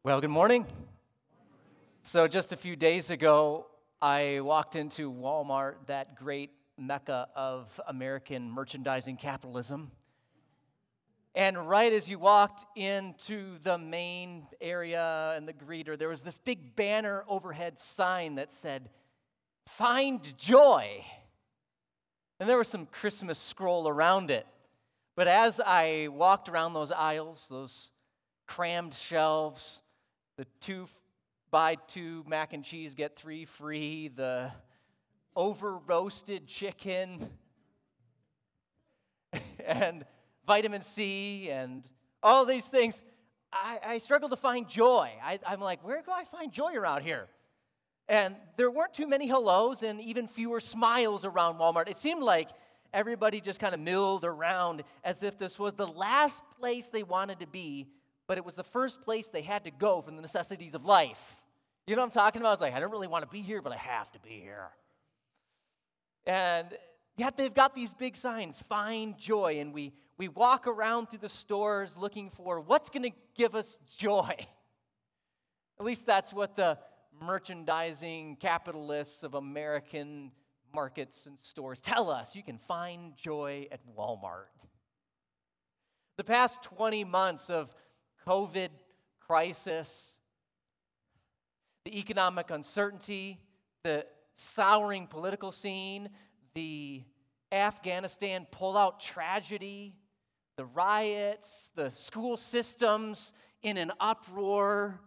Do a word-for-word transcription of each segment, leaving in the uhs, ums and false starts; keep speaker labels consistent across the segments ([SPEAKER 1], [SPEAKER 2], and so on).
[SPEAKER 1] Well, good morning. So, just a few days ago, I walked into Walmart, that great mecca of American merchandising capitalism. And right as you walked into the main area and the greeter, there was this big banner overhead sign that said, "Find joy." And there was some Christmas scroll around it. But as I walked around those aisles, those crammed shelves, the two buy two mac and cheese, get three free, the over-roasted chicken, and vitamin C, and all these things, I, I struggled to find joy. I, I'm like, where do I find joy around here? And there weren't too many hellos and even fewer smiles around Walmart. It seemed like everybody just kind of milled around as if this was the last place they wanted to be, but it was the first place they had to go for the necessities of life. You know what I'm talking about? I was like, I don't really want to be here, but I have to be here. And yet they've got these big signs, "Find joy," and we, we walk around through the stores looking for what's going to give us joy. At least that's what the merchandising capitalists of American markets and stores tell us. You can find joy at Walmart. The past twenty months of COVID crisis, the economic uncertainty, the souring political scene, the Afghanistan pullout tragedy, the riots, the school systems in an uproar,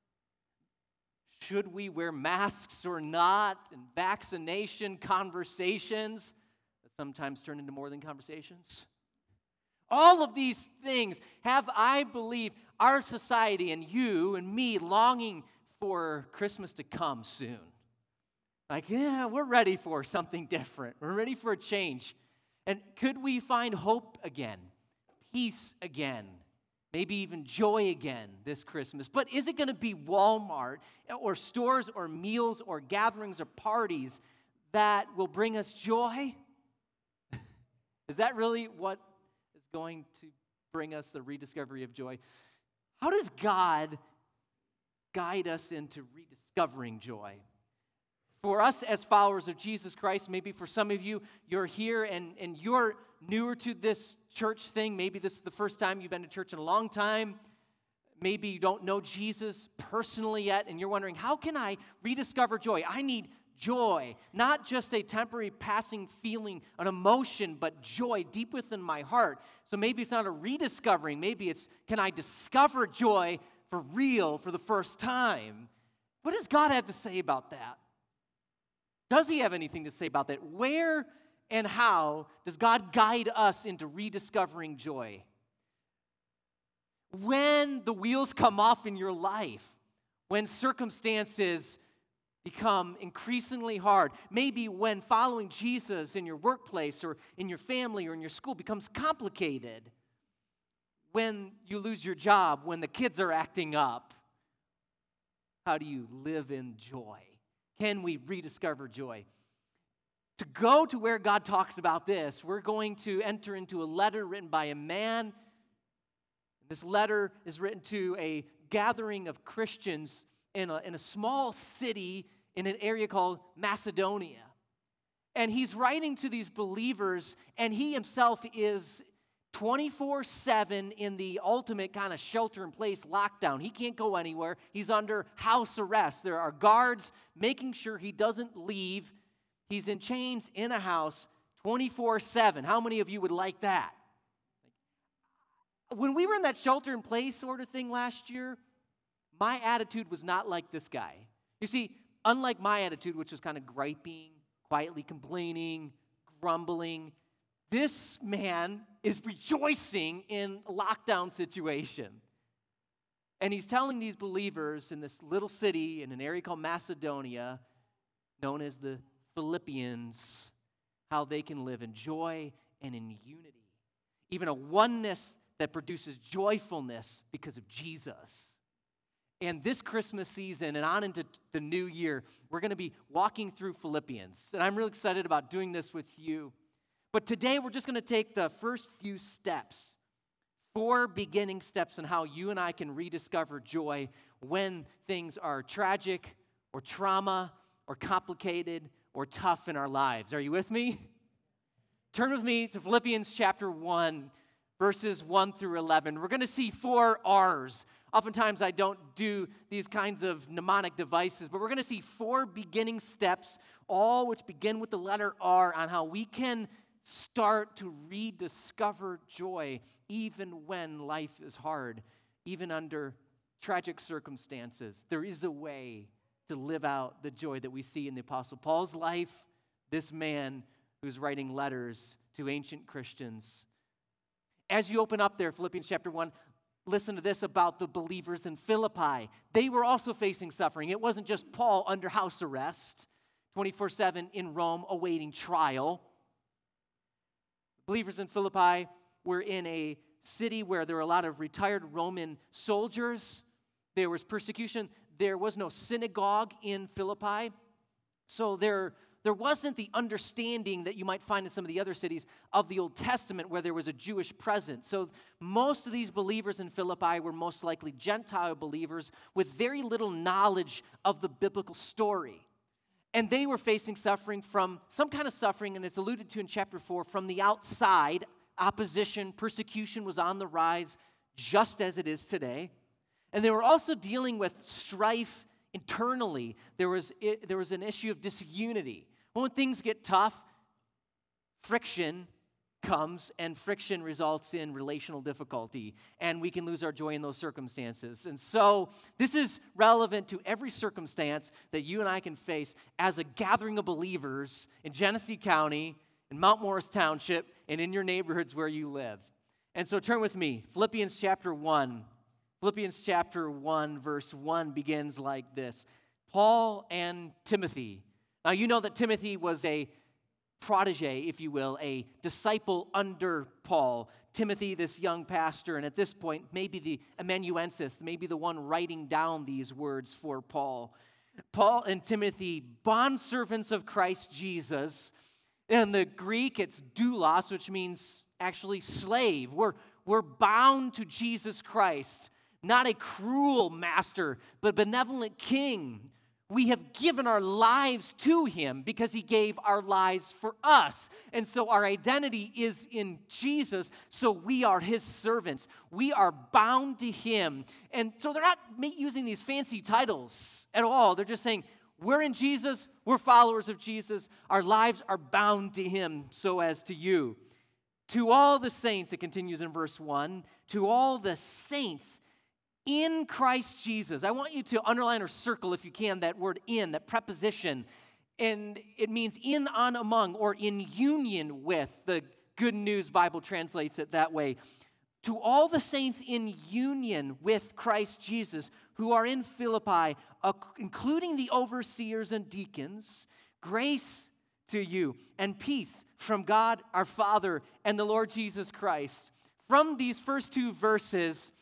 [SPEAKER 1] should we wear masks or not, and vaccination conversations that sometimes turn into more than conversations. All of these things have, I believe, our society and you and me longing for Christmas to come soon. Like, yeah, we're ready for something different. We're ready for a change. And could we find hope again, peace again, maybe even joy again this Christmas? But is it going to be Walmart or stores or meals or gatherings or parties that will bring us joy? Is that really what is going to bring us the rediscovery of joy? How does God guide us into rediscovering joy? For us as followers of Jesus Christ, maybe for some of you, you're here and, and you're newer to this church thing. Maybe this is the first time you've been to church in a long time. Maybe you don't know Jesus personally yet, and you're wondering, how can I rediscover joy? I need joy, not just a temporary passing feeling, an emotion, but joy deep within my heart. So maybe it's not a rediscovering. Maybe it's, can I discover joy for real for the first time? What does God have to say about that? Does he have anything to say about that? Where and how does God guide us into rediscovering joy? When the wheels come off in your life, when circumstances become increasingly hard, maybe when following Jesus in your workplace or in your family or in your school becomes complicated, when you lose your job, when the kids are acting up, how do you live in joy? Can we rediscover joy? To go to where God talks about this, we're going to enter into a letter written by a man. This letter is written to a gathering of Christians in a, in a small city in an area called Macedonia. And he's writing to these believers, and he himself is twenty-four seven in the ultimate kind of shelter-in-place lockdown. He can't go anywhere. He's under house arrest. There are guards making sure he doesn't leave. He's in chains in a house twenty-four seven. How many of you would like that? When we were in that shelter-in-place sort of thing last year, my attitude was not like this guy. You see, unlike my attitude, which was kind of griping, quietly complaining, grumbling, this man is rejoicing in a lockdown situation. And he's telling these believers in this little city in an area called Macedonia, known as the Philippians, how they can live in joy and in unity. Even a oneness that produces joyfulness because of Jesus. And this Christmas season and on into the new year, we're going to be walking through Philippians. And I'm really excited about doing this with you. But today we're just going to take the first few steps four beginning steps on how you and I can rediscover joy when things are tragic or trauma or complicated or tough in our lives. Are you with me? Turn with me to Philippians chapter one, verses one through eleven. We're going to see four R's. Oftentimes I don't do these kinds of mnemonic devices, but we're going to see four beginning steps, all which begin with the letter R, on how we can start to rediscover joy even when life is hard, even under tragic circumstances. There is a way to live out the joy that we see in the Apostle Paul's life, this man who's writing letters to ancient Christians. As you open up there, Philippians chapter one, listen to this about the believers in Philippi. They were also facing suffering. It wasn't just Paul under house arrest, twenty-four seven in Rome awaiting trial. Believers in Philippi were in a city where there were a lot of retired Roman soldiers. There was persecution. There was no synagogue in Philippi. So there, there wasn't the understanding that you might find in some of the other cities of the Old Testament where there was a Jewish presence. So most of these believers in Philippi were most likely Gentile believers with very little knowledge of the biblical story. And they were facing suffering from some kind of suffering, and it's alluded to in chapter four, from the outside. Opposition, persecution was on the rise, just as it is today. And they were also dealing with strife internally. There was, there was an issue of disunity. When things get tough, friction comes, and friction results in relational difficulty, and we can lose our joy in those circumstances. And so this is relevant to every circumstance that you and I can face as a gathering of believers in Genesee County, in Mount Morris Township, and in your neighborhoods where you live. And so turn with me, Philippians chapter one. Philippians chapter one, verse one begins like this. Paul and Timothy. Now you know that Timothy was a protege, if you will, a disciple under Paul. Timothy, this young pastor, and at this point, maybe the amanuensis, maybe the one writing down these words for Paul. Paul and Timothy, bondservants of Christ Jesus. In the Greek, it's doulos, which means actually slave. We're, we're bound to Jesus Christ, not a cruel master, but benevolent king. We have given our lives to him because he gave our lives for us. And so our identity is in Jesus, so we are his servants. We are bound to him. And so they're not using these fancy titles at all. They're just saying, we're in Jesus, we're followers of Jesus, our lives are bound to him, so as to you. To all the saints, it continues in verse one, to all the saints in Christ Jesus. I want you to underline or circle, if you can, that word in, that preposition. And it means in, on, among, or in union with. The Good News Bible translates it that way. To all the saints in union with Christ Jesus who are in Philippi, uh, including the overseers and deacons, grace to you and peace from God our Father and the Lord Jesus Christ. From these first two verses,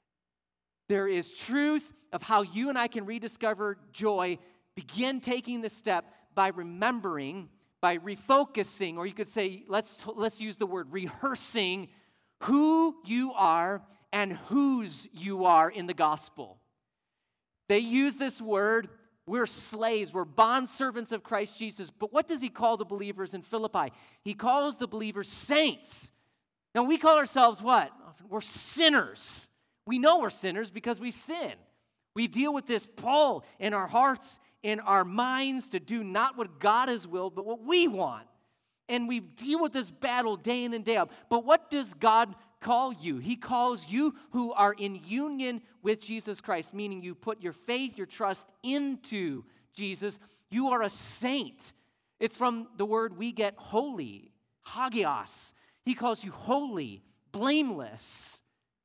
[SPEAKER 1] there is truth of how you and I can rediscover joy. Begin taking the step by remembering, by refocusing, or you could say, let's, let's use the word rehearsing who you are and whose you are in the gospel. They use this word, we're slaves, we're bondservants of Christ Jesus. But what does he call the believers in Philippi? He calls the believers saints. Now we call ourselves what? We're sinners. We know we're sinners because we sin. We deal with this pull in our hearts, in our minds to do not what God has willed, but what we want. And we deal with this battle day in and day out. But what does God call you? He calls you who are in union with Jesus Christ, meaning you put your faith, your trust into Jesus. You are a saint. It's from the word we get holy, hagios. He calls you holy, blameless,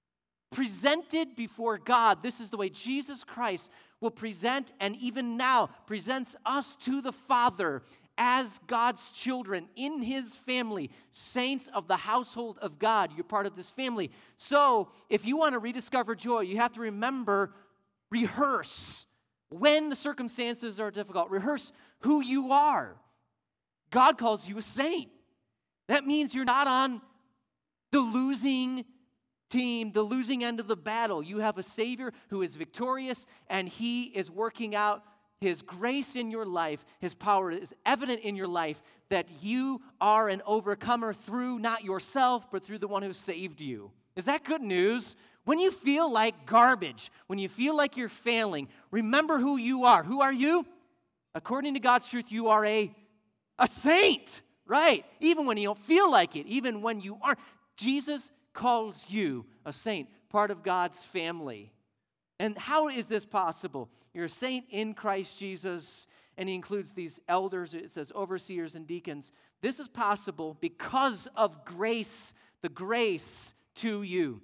[SPEAKER 1] presented before God. This is the way Jesus Christ will present, and even now presents us to the Father as God's children in his family, saints of the household of God. You're part of this family. So if you want to rediscover joy, you have to remember, rehearse when the circumstances are difficult. Rehearse who you are. God calls you a saint. That means you're not on the losing team, the losing end of the battle. You have a Savior who is victorious, and He is working out His grace in your life. His power is evident in your life that you are an overcomer through not yourself, but through the one who saved you. Is that good news? When you feel like garbage, when you feel like you're failing, remember who you are. Who are you? According to God's truth, you are a, a saint, right? Even when you don't feel like it, even when you aren't. Jesus calls you a saint, part of God's family. And how is this possible? You're a saint in Christ Jesus, and He includes these elders, it says overseers and deacons. This is possible because of grace, the grace to you.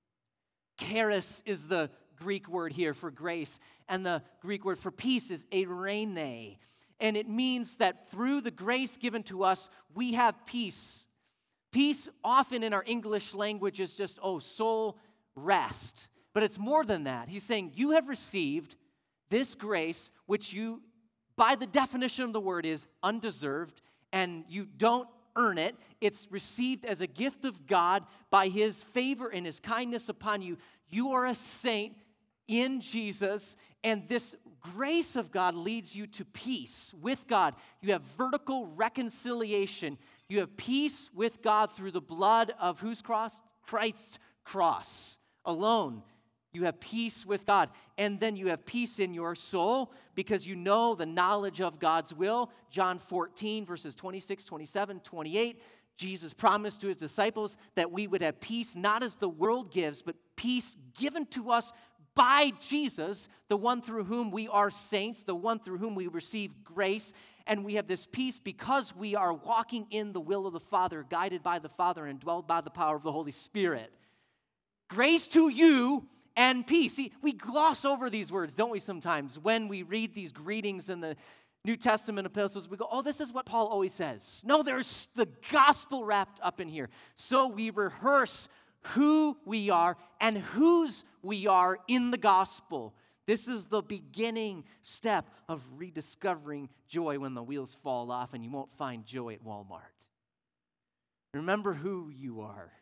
[SPEAKER 1] Charis is the Greek word here for grace, and the Greek word for peace is eirene. And it means that through the grace given to us, we have peace. Peace often in our English language is just, oh, soul rest. But it's more than that. He's saying you have received this grace, which you, by the definition of the word, is undeserved, and you don't earn it. It's received as a gift of God by His favor and His kindness upon you. You are a saint in Jesus, and this grace of God leads you to peace with God. You have vertical reconciliation. You have peace with God through the blood of whose cross? Christ's cross alone. You have peace with God. And then you have peace in your soul because you know the knowledge of God's will. John fourteen, verses twenty-six, twenty-seven, twenty-eight. Jesus promised to His disciples that we would have peace, not as the world gives, but peace given to us by Jesus, the one through whom we are saints, the one through whom we receive grace. And we have this peace because we are walking in the will of the Father, guided by the Father, and dwelled by the power of the Holy Spirit. Grace to you and peace. See, we gloss over these words, don't we, sometimes? When we read these greetings in the New Testament epistles, we go, oh, this is what Paul always says. No, there's the gospel wrapped up in here. So we rehearse who we are and whose we are in the gospel. This is the beginning step of rediscovering joy when the wheels fall off and you won't find joy at Walmart. Remember who you are.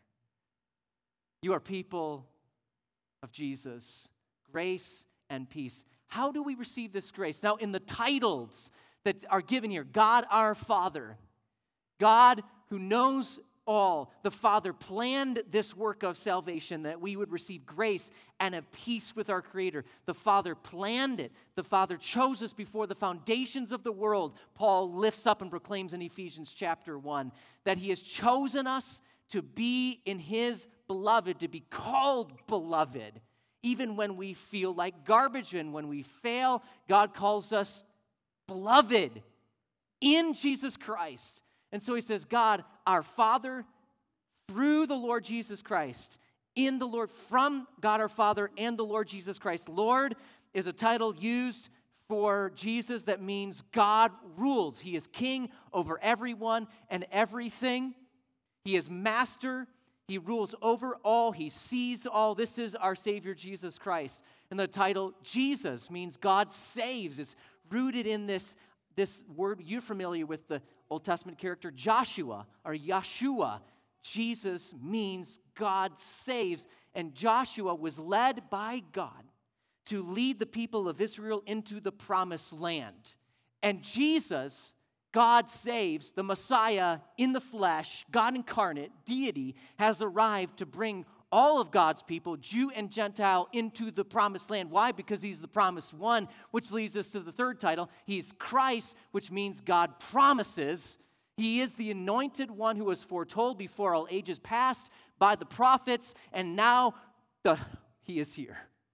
[SPEAKER 1] You are people of Jesus, grace and peace. How do we receive this grace? Now, in the titles that are given here, God our Father, God who knows all, the Father planned this work of salvation that we would receive grace and have peace with our Creator. The Father planned it. The Father chose us before the foundations of the world. Paul lifts up and proclaims in Ephesians chapter one that He has chosen us to be in His beloved, to be called beloved. Even when we feel like garbage and when we fail, God calls us beloved in Jesus Christ. And so He says, God, our Father, through the Lord Jesus Christ, in the Lord, from God our Father and the Lord Jesus Christ. Lord is a title used for Jesus that means God rules. He is king over everyone and everything. He is master. He rules over all. He sees all. This is our Savior, Jesus Christ. And the title Jesus means God saves. It's rooted in this, this word. You're familiar with the Old Testament character Joshua or Yeshua. Jesus means God saves. And Joshua was led by God to lead the people of Israel into the promised land. And Jesus, God saves, the Messiah in the flesh, God incarnate, deity, has arrived to bring all of God's people, Jew and Gentile, into the promised land. Why? Because He's the promised one, which leads us to the third title. He's Christ, which means God promises. He is the anointed one who was foretold before all ages past by the prophets, and now the, He is here.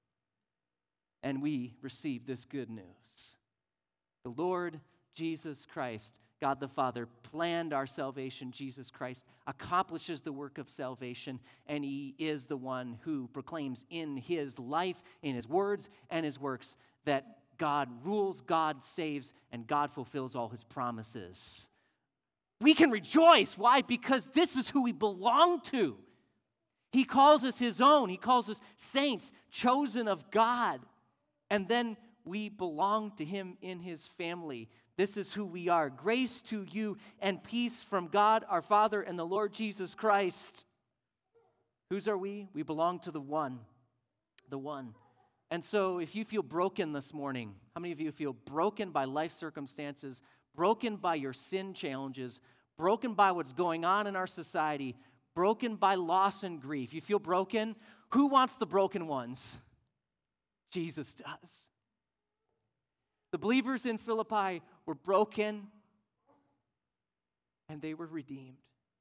[SPEAKER 1] And we receive this good news. The Lord Jesus Christ, God the Father, planned our salvation. Jesus Christ accomplishes the work of salvation, and He is the one who proclaims in His life, in His words and His works, that God rules, God saves, and God fulfills all His promises. We can rejoice. Why? Because this is who we belong to. He calls us His own. He calls us saints, chosen of God. And then we belong to Him in His family. This is who we are. Grace to you and peace from God our Father and the Lord Jesus Christ. Whose are we? We belong to the one. The one. And so if you feel broken this morning, how many of you feel broken by life circumstances, broken by your sin challenges, broken by what's going on in our society, broken by loss and grief? You feel broken? Who wants the broken ones? Jesus does. The believers in Philippi were broken, and they were redeemed.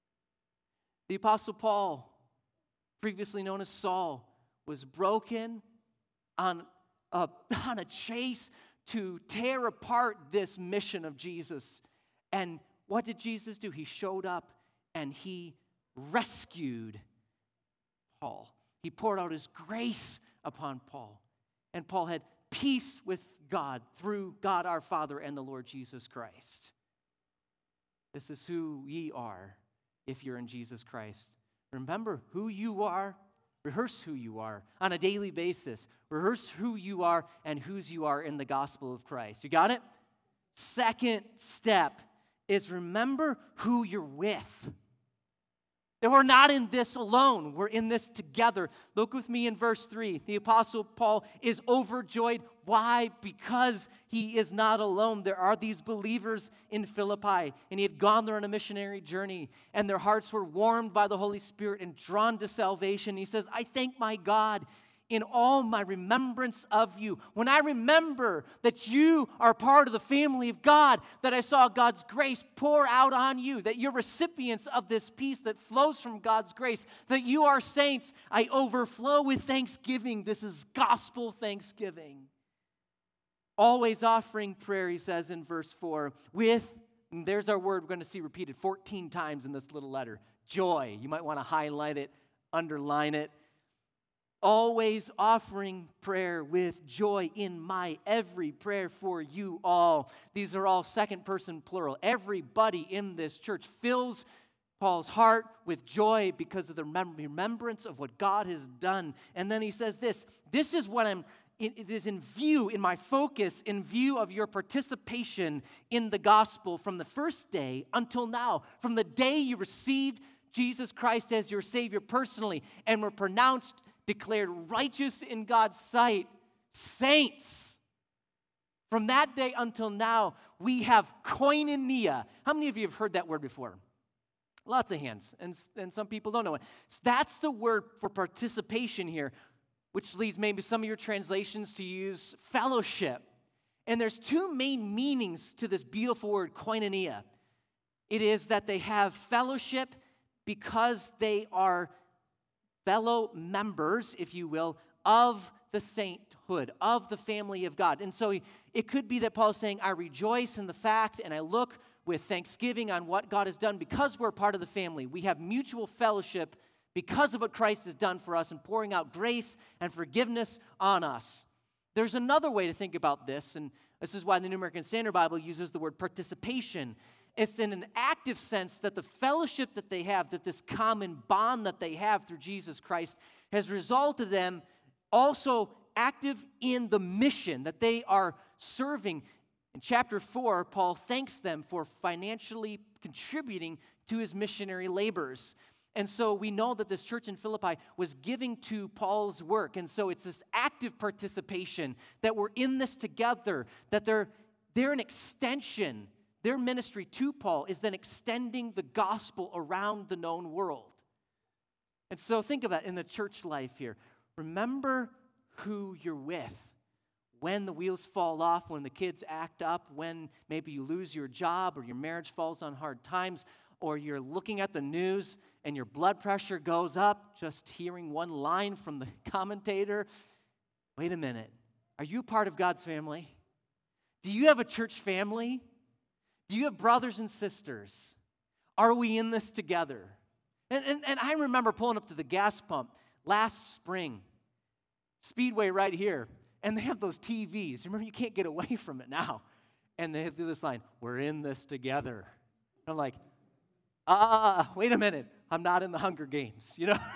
[SPEAKER 1] The Apostle Paul, previously known as Saul, was broken on a, on a chase to tear apart this mission of Jesus. And what did Jesus do? He showed up and he rescued Paul. He poured out his grace upon Paul. And Paul had peace with God through God our Father and the Lord Jesus Christ. This is who ye are if you're in Jesus Christ. Remember who you are. Rehearse who you are on a daily basis. Rehearse who you are and whose you are in the gospel of Christ. You got it? Second step is remember who you're with. That we're not in this alone. We're in this together. Look with me in verse three. The Apostle Paul is overjoyed. Why? Because he is not alone. There are these believers in Philippi, and he had gone there on a missionary journey, and their hearts were warmed by the Holy Spirit and drawn to salvation. He says, I thank my God in all my remembrance of you. When I remember that you are part of the family of God, that I saw God's grace pour out on you, that you're recipients of this peace that flows from God's grace, that you are saints, I overflow with thanksgiving. This is gospel thanksgiving. Always offering prayer, he says in verse four, with, and there's our word we're going to see repeated fourteen times in this little letter, joy. You might want to highlight it, underline it. Always offering prayer with joy in my every prayer for you all. These are all second person plural. Everybody in this church fills Paul's heart with joy because of the remembrance of what God has done. And then he says this, this is what I'm, it is in view, in my focus, in view of your participation in the gospel from the first day until now, from the day you received Jesus Christ as your Savior personally and were pronounced declared righteous in God's sight, saints. From that day until now, we have koinonia. How many of you have heard that word before? Lots of hands, and, and some people don't know it. So that's the word for participation here, which leads maybe some of your translations to use fellowship. And there's two main meanings to this beautiful word, koinonia. It is that they have fellowship because they are fellow members, if you will, of the sainthood, of the family of God. And so it could be that Paul's saying, I rejoice in the fact and I look with thanksgiving on what God has done because we're part of the family. We have mutual fellowship because of what Christ has done for us and pouring out grace and forgiveness on us. There's another way to think about this, and this is why the New American Standard Bible uses the word participation. It's in an active sense that the fellowship that they have, that this common bond that they have through Jesus Christ has resulted them also active in the mission that they are serving. In chapter four, Paul thanks them for financially contributing to his missionary labors. And so we know that this church in Philippi was giving to Paul's work. And so it's this active participation that we're in this together, that they're, they're an extension. Their ministry to Paul is then extending the gospel around the known world. And so think of that in the church life here. Remember who you're with. When the wheels fall off, when the kids act up, when maybe you lose your job or your marriage falls on hard times, or you're looking at the news and your blood pressure goes up just hearing one line from the commentator. Wait a minute. Are you part of God's family? Do you have a church family? Do you have brothers and sisters? Are we in this together? And, and, and I remember pulling up to the gas pump last spring, Speedway right here, and they have those T Vs. Remember, you can't get away from it now. And they have this line, we're in this together. And I'm like, ah, wait a minute. I'm not in the Hunger Games, you know?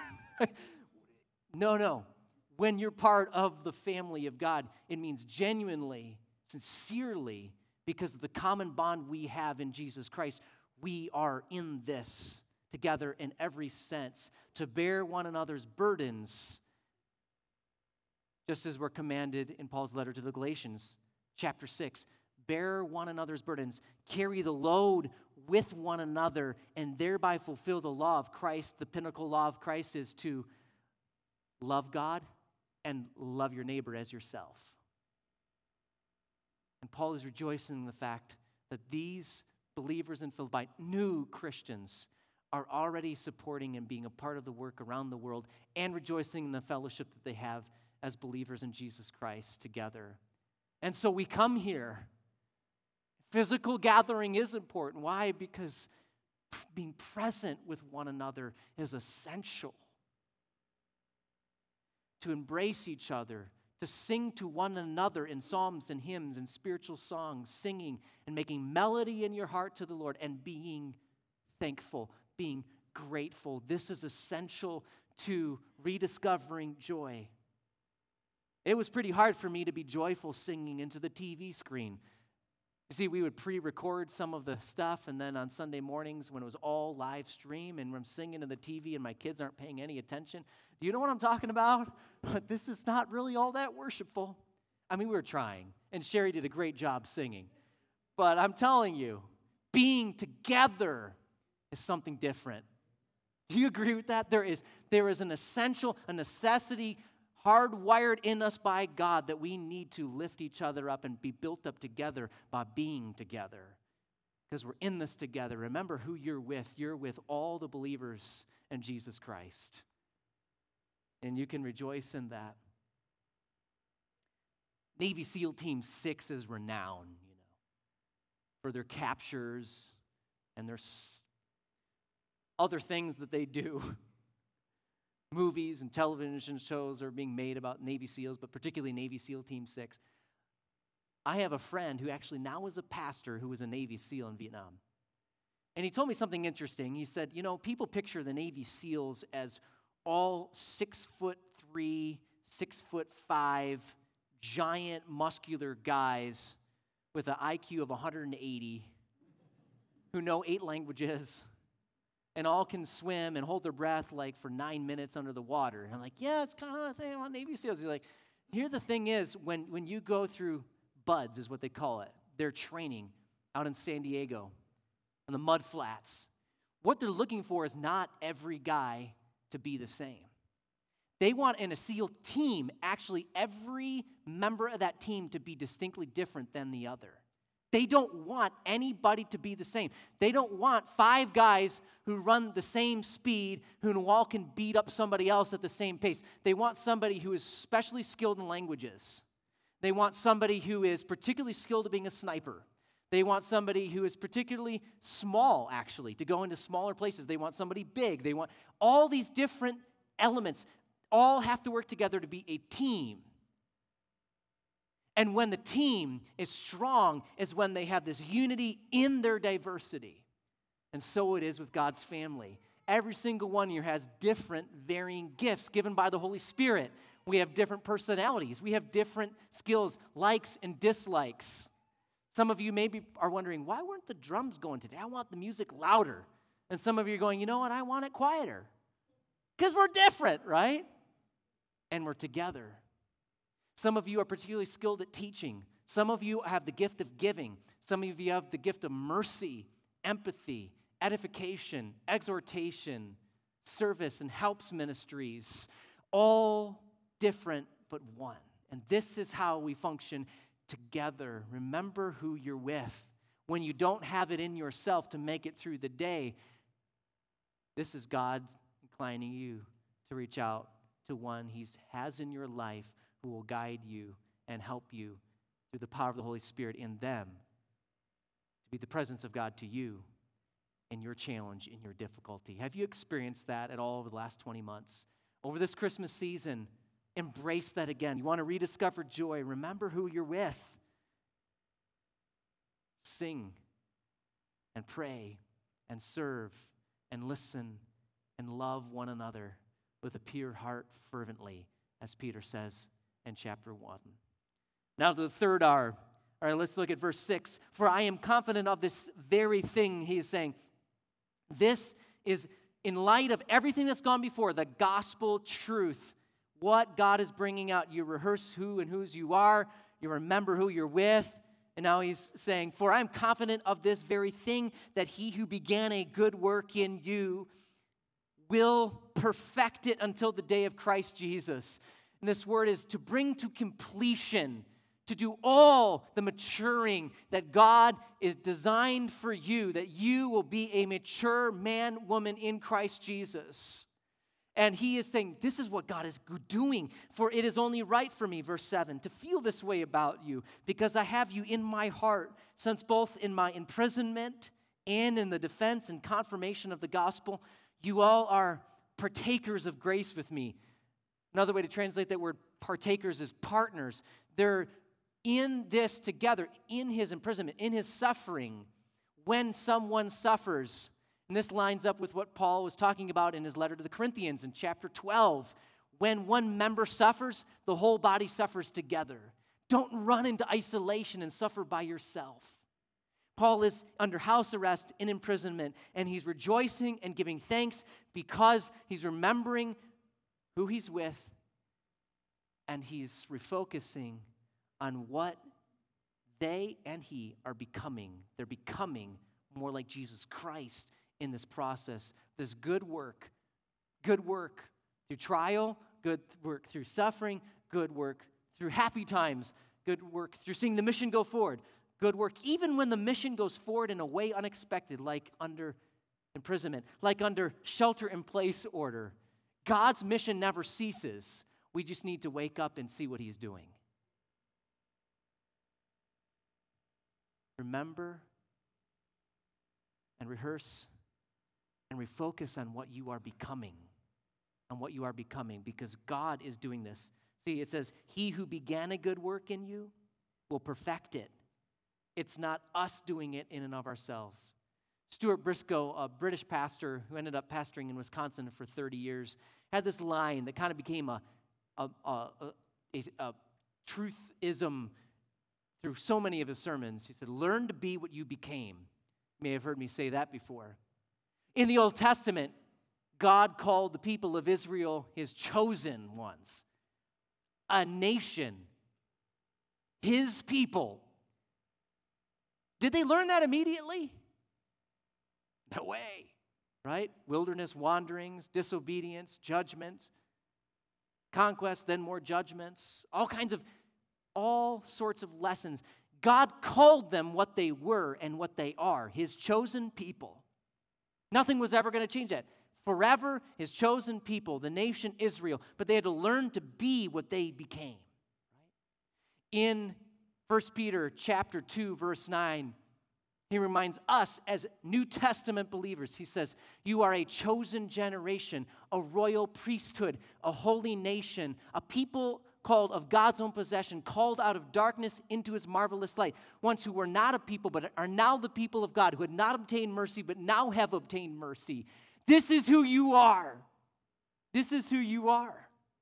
[SPEAKER 1] no, no. When you're part of the family of God, it means genuinely, sincerely, because of the common bond we have in Jesus Christ, we are in this together in every sense, to bear one another's burdens, just as we're commanded in Paul's letter to the Galatians, chapter six. Bear one another's burdens, carry the load with one another, and thereby fulfill the law of Christ. The pinnacle law of Christ is to love God and love your neighbor as yourself. And Paul is rejoicing in the fact that these believers in Philippi, new Christians, are already supporting and being a part of the work around the world and rejoicing in the fellowship that they have as believers in Jesus Christ together. And so we come here. Physical gathering is important. Why? Because being present with one another is essential. To embrace each other, to sing to one another in psalms and hymns and spiritual songs, singing and making melody in your heart to the Lord and being thankful, being grateful. This is essential to rediscovering joy. It was pretty hard for me to be joyful singing into the T V screen. You see, we would pre-record some of the stuff, and then on Sunday mornings when it was all live stream and I'm singing to the T V and my kids aren't paying any attention. Do you know what I'm talking about? This is not really all that worshipful. I mean, we were trying, and Sherry did a great job singing. But I'm telling you, being together is something different. Do you agree with that? There is, there is an essential, a necessity hardwired in us by God that we need to lift each other up and be built up together by being together. Because we're in this together. Remember who you're with. You're with all the believers in Jesus Christ. And you can rejoice in that. Navy SEAL Team six is renowned, you know, for their captures and their s- other things that they do. Movies and television shows are being made about Navy SEALs, but particularly Navy SEAL Team six. I have a friend who actually now is a pastor who was a Navy SEAL in Vietnam. And he told me something interesting. He said, you know, people picture the Navy SEALs as all six foot three, six foot five, giant muscular guys with an I Q of one hundred eighty who know eight languages and all can swim and hold their breath like for nine minutes under the water. And I'm like, yeah, it's kind of a thing on Navy SEALs. He's like, here the thing is, when, when you go through BUDS is what they call it, their training out in San Diego on the mud flats, what they're looking for is not every guy to be the same. They want in a SEAL team, actually every member of that team to be distinctly different than the other. They don't want anybody to be the same. They don't want five guys who run the same speed, who all can beat up somebody else at the same pace. They want somebody who is specially skilled in languages. They want somebody who is particularly skilled at being a sniper. They want somebody who is particularly small, actually, to go into smaller places. They want somebody big. They want all these different elements all have to work together to be a team. And when the team is strong is when they have this unity in their diversity. And so it is with God's family. Every single one here has different varying gifts given by the Holy Spirit. We have different personalities. We have different skills, likes and dislikes. Some of you maybe are wondering, why weren't the drums going today? I want the music louder. And some of you are going, you know what? I want it quieter. Because we're different, right? And we're together. Some of you are particularly skilled at teaching. Some of you have the gift of giving. Some of you have the gift of mercy, empathy, edification, exhortation, service, and helps ministries. All different, but one. And this is how we function together. Remember who you're with. When you don't have it in yourself to make it through the day, this is God inclining you to reach out to one He has in your life who will guide you and help you through the power of the Holy Spirit in them to be the presence of God to you in your challenge, in your difficulty. Have you experienced that at all over the last twenty months? Over this Christmas season, embrace that again. You want to rediscover joy, remember who you're with. Sing and pray and serve and listen and love one another with a pure heart fervently, as Peter says in chapter one. Now to the third R. All right, let's look at verse six. For I am confident of this very thing, he is saying. This is in light of everything that's gone before, the gospel truth, what God is bringing out. You rehearse who and whose you are. You remember who you're with. And now he's saying, for I'm confident of this very thing, that he who began a good work in you will perfect it until the day of Christ Jesus. And this word is to bring to completion, to do all the maturing that God is designed for you, that you will be a mature man, woman in Christ Jesus. And he is saying, this is what God is doing, for it is only right for me, verse seven, to feel this way about you, because I have you in my heart, since both in my imprisonment and in the defense and confirmation of the gospel, you all are partakers of grace with me. Another way to translate that word partakers is partners. They're in this together, in his imprisonment, in his suffering, when someone suffers. And this lines up with what Paul was talking about in his letter to the Corinthians in chapter twelve. When one member suffers, the whole body suffers together. Don't run into isolation and suffer by yourself. Paul is under house arrest in imprisonment, and he's rejoicing and giving thanks because he's remembering who he's with, and he's refocusing on what they and he are becoming. They're becoming more like Jesus Christ in this process, this good work, good work through trial, good work through suffering, good work through happy times, good work through seeing the mission go forward, good work even when the mission goes forward in a way unexpected, like under imprisonment, like under shelter-in-place order. God's mission never ceases. We just need to wake up and see what he's doing. Remember and rehearse and refocus on what you are becoming, on what you are becoming, because God is doing this. See, it says, he who began a good work in you will perfect it. It's not us doing it in and of ourselves. Stuart Briscoe, a British pastor who ended up pastoring in Wisconsin for thirty years, had this line that kind of became a, a, a, a, a truthism through so many of his sermons. He said, learn to be what you became. You may have heard me say that before. In the Old Testament, God called the people of Israel his chosen ones, a nation, his people. Did they learn that immediately? No way, right? Wilderness wanderings, disobedience, judgments, conquest, then more judgments, all kinds of, all sorts of lessons. God called them what they were and what they are, his chosen people. Nothing was ever going to change that. Forever, his chosen people, the nation Israel, but they had to learn to be what they became. In First Peter chapter two, verse nine, he reminds us as New Testament believers, he says, you are a chosen generation, a royal priesthood, a holy nation, a people called of God's own possession, called out of darkness into his marvelous light. Ones who were not a people, but are now the people of God, who had not obtained mercy, but now have obtained mercy. This is who you are. This is who you are.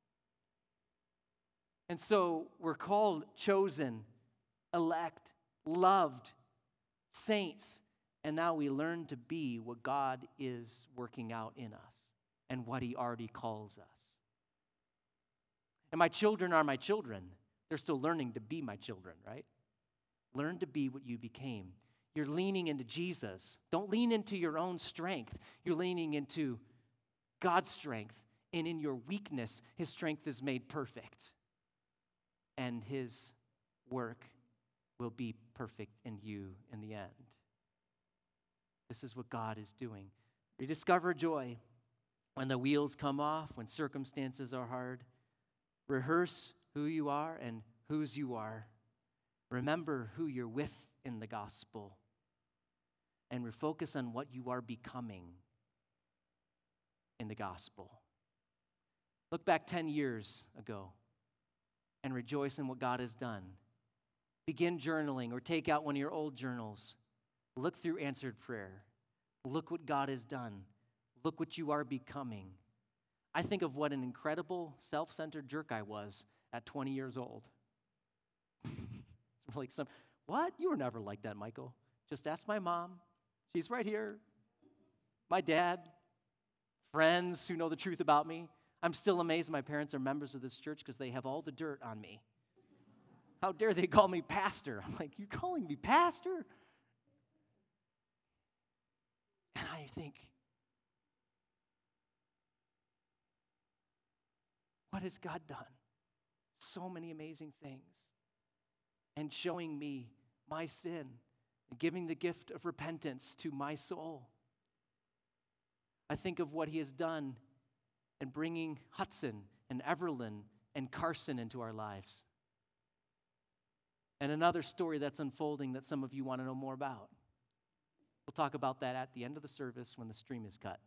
[SPEAKER 1] And so we're called chosen, elect, loved, saints, and now we learn to be what God is working out in us and what he already calls us. And my children are my children. They're still learning to be my children, right? Learn to be what you became. You're leaning into Jesus. Don't lean into your own strength. You're leaning into God's strength. And in your weakness, his strength is made perfect. And his work will be perfect in you in the end. This is what God is doing. Rediscover joy when the wheels come off, when circumstances are hard. Rehearse who you are and whose you are. Remember who you're with in the gospel. And refocus on what you are becoming in the gospel. Look back ten years ago and rejoice in what God has done. Begin journaling or take out one of your old journals. Look through answered prayer. Look what God has done. Look what you are becoming. I think of what an incredible self-centered jerk I was at twenty years old. It's like some, what? You were never like that, Michael. Just ask my mom. She's right here. My dad. friends who know the truth about me. I'm still amazed my parents are members of this church because they have all the dirt on me. How dare they call me pastor? I'm like, you're calling me pastor? And I think, what has God done? So many amazing things. And showing me my sin, and giving the gift of repentance to my soul. I think of what he has done in bringing Hudson and Everlyn and Carson into our lives. And another story that's unfolding that some of you want to know more about. We'll talk about that at the end of the service when the stream is cut.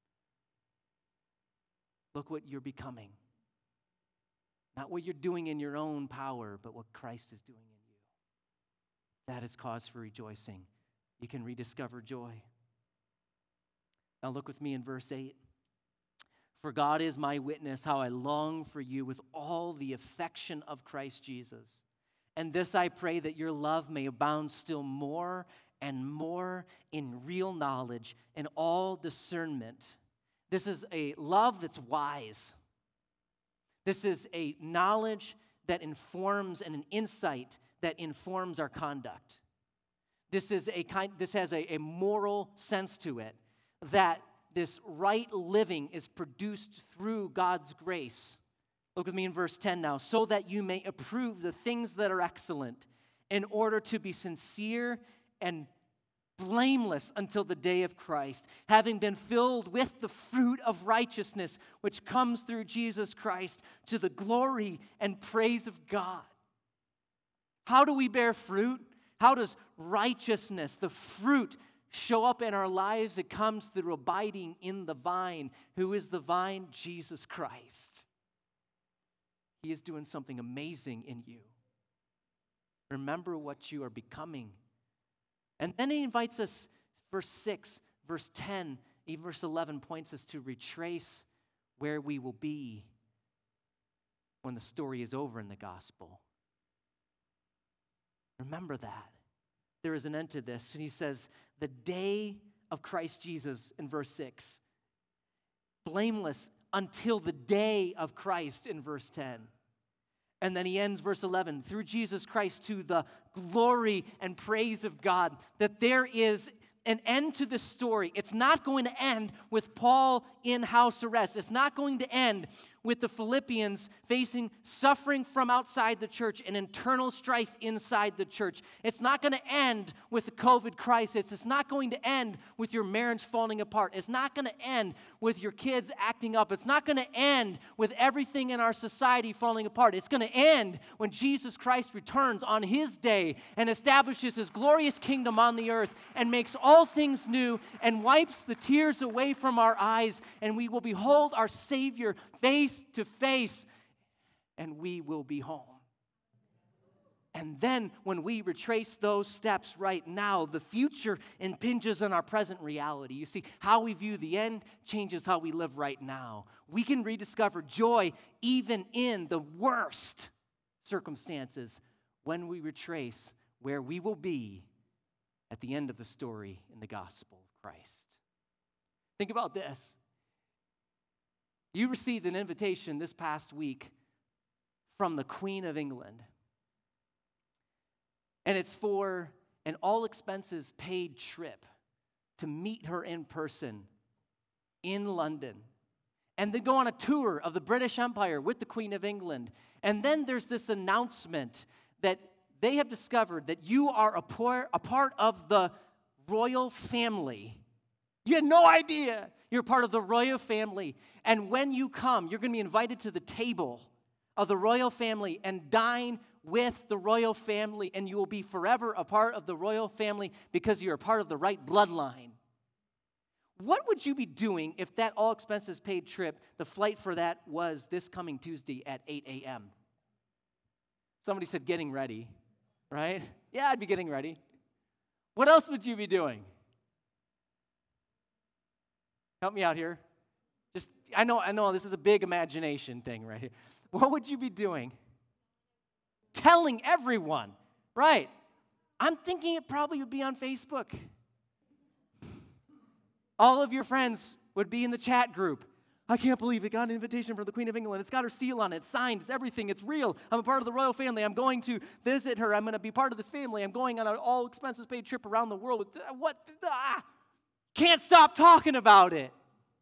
[SPEAKER 1] Look what you're becoming. Not what you're doing in your own power, but what Christ is doing in you. That is cause for rejoicing. You can rediscover joy. Now look with me in verse eight. For God is my witness, how I long for you with all the affection of Christ Jesus. And this I pray, that your love may abound still more and more in real knowledge and all discernment. This is a love that's wise. This is a knowledge that informs and an insight that informs our conduct. This is a kind. This has a, a moral sense to it, that this right living is produced through God's grace. Look with me in verse ten now. So that you may approve the things that are excellent, in order to be sincere and blameless until the day of Christ, having been filled with the fruit of righteousness, which comes through Jesus Christ, to the glory and praise of God. How do we bear fruit? How does righteousness, the fruit, show up in our lives? It comes through abiding in the vine. Who is the vine? Jesus Christ. He is doing something amazing in you. Remember what you are becoming. And then he invites us, verse six, verse ten, even verse eleven points us to retrace where we will be when the story is over in the gospel. Remember that. There is an end to this. And he says, the day of Christ Jesus, in verse six, blameless until the day of Christ, in verse ten. And then he ends verse eleven, through Jesus Christ to the glory and praise of God, that there is an end to this story. It's not going to end with Paul in house arrest. It's not going to end with the Philippians facing suffering from outside the church and internal strife inside the church. It's not going to end with the COVID crisis. It's not going to end with your marriage falling apart. It's not going to end with your kids acting up. It's not going to end with everything in our society falling apart. It's going to end when Jesus Christ returns on his day and establishes his glorious kingdom on the earth and makes all things new and wipes the tears away from our eyes, and we will behold our Savior face to face, and we will be home. And then when we retrace those steps right now, the future impinges on our present reality. You see, how we view the end changes how we live right now. We can rediscover joy even in the worst circumstances when we retrace where we will be at the end of the story in the gospel of Christ. Think about this. You received an invitation this past week from the Queen of England. And it's for an all-expenses paid trip to meet her in person in London. And then go on a tour of the British Empire with the Queen of England. And then there's this announcement that they have discovered that you are a, por- a part of the royal family. You had no idea. You're part of the royal family. And when you come, you're going to be invited to the table of the royal family and dine with the royal family. And you will be forever a part of the royal family because you're a part of the right bloodline. What would you be doing if that all expenses paid trip, the flight for that was this coming Tuesday at eight a.m.? Somebody said getting ready, right? Yeah, I'd be getting ready. What else would you be doing? Help me out here. Just, I know, I know this is a big imagination thing right here. What would you be doing? Telling everyone, right? I'm thinking it probably would be on Facebook. All of your friends would be in the chat group. I can't believe it got an invitation from the Queen of England. It's got her seal on it. It's signed. It's everything. It's real. I'm a part of the royal family. I'm going to visit her. I'm going to be part of this family. I'm going on an all expenses paid trip around the world. What? Ah, can't stop talking about it.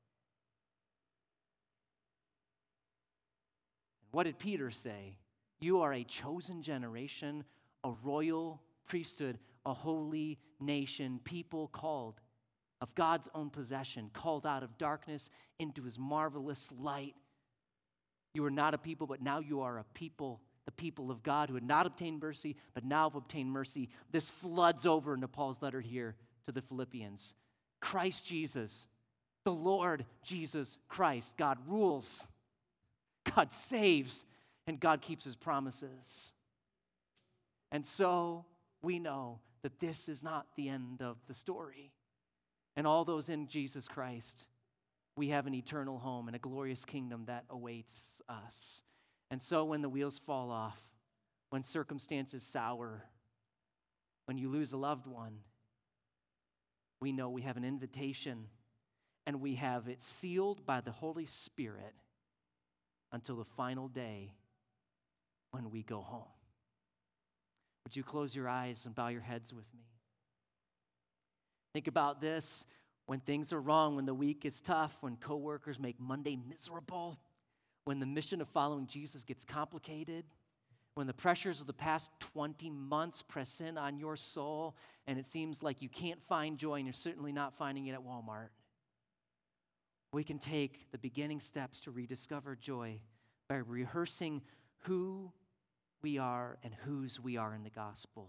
[SPEAKER 1] What did Peter say? You are a chosen generation, a royal priesthood, a holy nation, people called of God's own possession, called out of darkness into his marvelous light. You are not a people, but now you are a people, the people of God who had not obtained mercy, but now have obtained mercy. This floods over into Paul's letter here to the Philippians. Christ Jesus, the Lord Jesus Christ. God rules, God saves, and God keeps his promises. And so we know that this is not the end of the story. And all those in Jesus Christ, we have an eternal home and a glorious kingdom that awaits us. And so when the wheels fall off, when circumstances sour, when you lose a loved one, we know we have an invitation and we have it sealed by the Holy Spirit until the final day when we go home. Would you close your eyes and bow your heads with me? Think about this. When things are wrong, when the week is tough, when coworkers make Monday miserable, when the mission of following Jesus gets complicated, when the pressures of the past twenty months press in on your soul and it seems like you can't find joy and you're certainly not finding it at Walmart, we can take the beginning steps to rediscover joy by rehearsing who we are and whose we are in the gospel.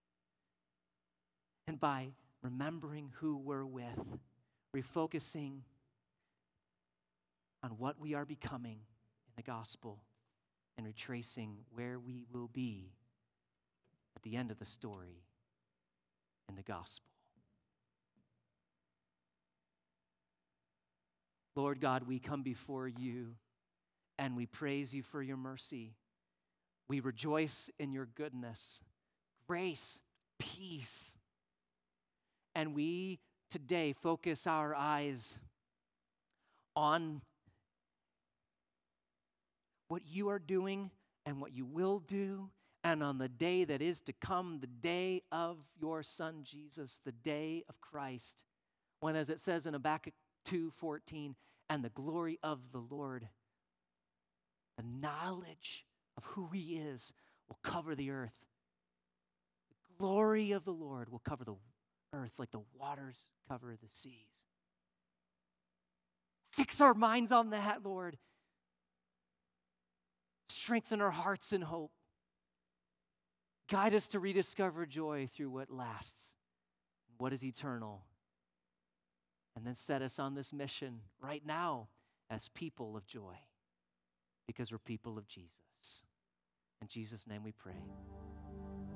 [SPEAKER 1] And by remembering who we're with, refocusing on what we are becoming in the gospel, and retracing where we will be at the end of the story in the gospel. Lord God, we come before you and we praise you for your mercy. We rejoice in your goodness, grace, peace. And we today focus our eyes on what you are doing and what you will do, and on the day that is to come, the day of your Son Jesus, the day of Christ, when, as it says in Habakkuk two fourteen, and the glory of the Lord, the knowledge of who he is, will cover the earth. The glory of the Lord will cover the earth like the waters cover the seas. Fix our minds on that, Lord. Strengthen our hearts in hope. Guide us to rediscover joy through what lasts, what is eternal. And then set us on this mission right now as people of joy, because we're people of Jesus. In Jesus' name we pray.